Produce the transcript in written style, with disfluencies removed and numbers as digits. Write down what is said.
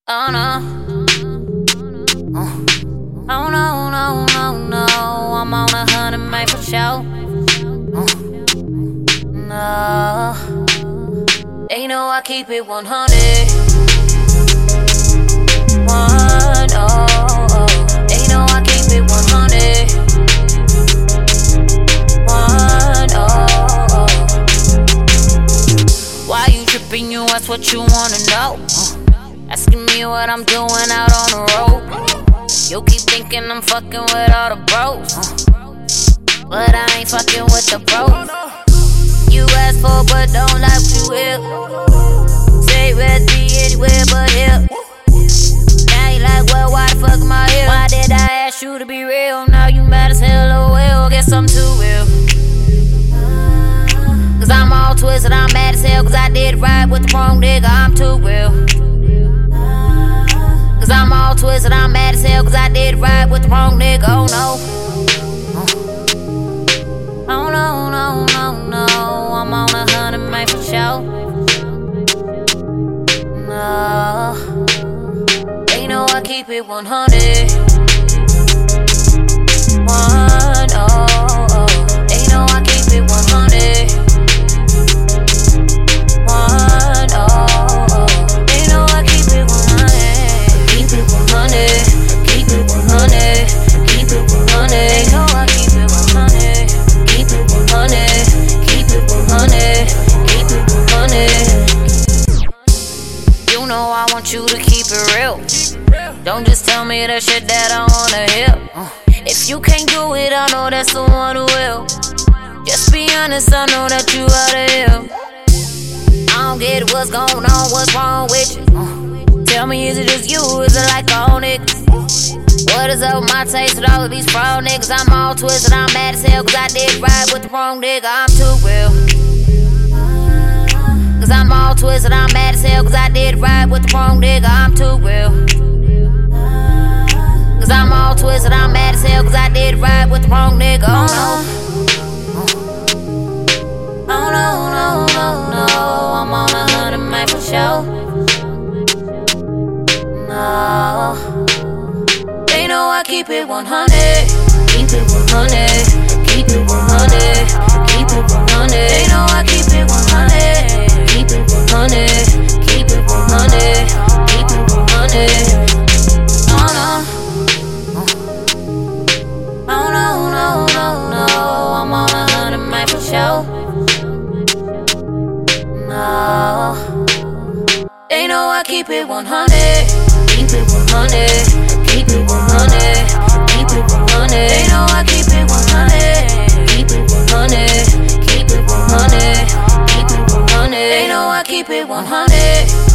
Oh no. Oh no, no, no, no. I'm on 100, man, for sure. No. They know I keep it 100. They know I keep it 100. Why you tripping? You ask what you wanna know. Asking me what I'm doing out on the road. You keep thinking I'm fucking with all the bros, but I ain't fucking with the bros. You ask for but don't like what you hear. Say ready anywhere but here. Now you like, well, why the fuck am I here? Why did I ask you to be real? Now you mad as hell, oh well, guess I'm too real. Cause I'm all twisted, I'm mad as hell, cause I did right with the wrong nigga, I'm too real. Cause I'm all twisted, I'm mad as hell, cause I did right with the wrong nigga, oh no. Oh no, no, no, no, I'm on 100, man, for sure. No. They know I keep it 100. They know I keep it 100. They know I keep it 100. Keep it 100. Keep it 100. Keep it 100. They know I keep it 100. Keep it 100. Keep it 100. Keep it 100. You know I want you to keep it real. Don't just tell me the shit that I wanna hear. If you can't do it, I know that's the one who will. Just be honest, I know that you out of here. I don't get what's going on, what's wrong with you. Tell me, is it just you, or is it like all niggas? What is up with my taste with all of these fraud niggas? I'm all twisted, I'm mad as hell, cause I did right with the wrong nigga, I'm too real. Cause I'm all twisted, I'm mad as hell, cause I did right with the wrong nigga, I'm too real. Cause I'm all twisted, I'm mad as hell, cause I did right with the wrong nigga, oh no. Oh no, no, no, no, I'm on 100, man, for sure. No. They know I keep it 100. Keep it 100. Keep it 100. Keep it 100. They know I keep it 100. Keep it 100. Keep it 100. Keep it 100. Oh no. Oh no, no, no, no, I'm on 100, man, for sure. No. They know I keep it 100. Keep it 100. Keep it 100. Keep it 100. They know I keep it 100. Keep it 100. Keep it 100. Keep it 100. They know I keep it 100.